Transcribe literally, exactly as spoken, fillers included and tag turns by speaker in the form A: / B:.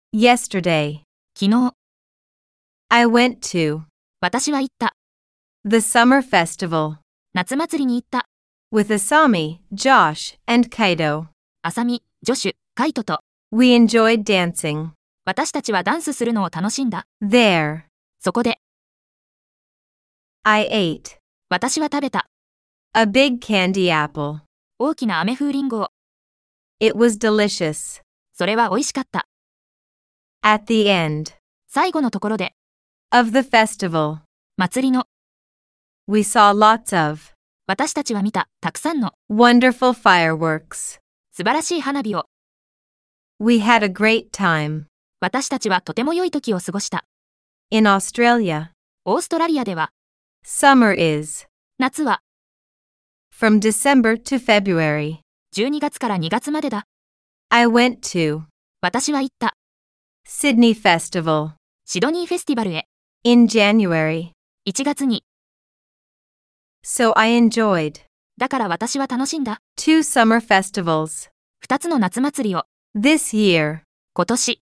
A: Yesterday.
B: 昨日、
A: I went to
B: 私は行った。
A: the summer festival
B: 夏祭りに行った。
A: with Asami, Josh, and Kaito.
B: あさみ、ジョシュ、カイトと。
A: We enjoyed dancing.
B: 私たちはダンスするのを楽しんだ。
A: There.
B: そこで、
A: I ate
B: 私は食べた。
A: a big candy apple.
B: 大きな飴風リンゴを。
A: It was delicious.
B: それは美味しかった。
A: At the end
B: 最後のところで、
A: of the festival,
B: 祭りの、
A: we saw lots of
B: 私たちは見た、たくさんの、
A: wonderful fireworks.
B: 素晴らしい花火を。
A: We had a great time.
B: 私たちはとても良い時を過ごした。
A: In Australia,
B: オーストラリアでは、
A: summer is
B: 夏は
A: from December to February.
B: じゅうにがつからにがつまでだ。
A: I went to
B: 私は行った。
A: Sydney Festival
B: シドニーフェスティバルへ。
A: in January.
B: いちがつに。
A: So I enjoyed
B: だから私は楽しんだ。
A: two summer festivals
B: ふたつの夏祭りを。
A: this year.
B: 今年。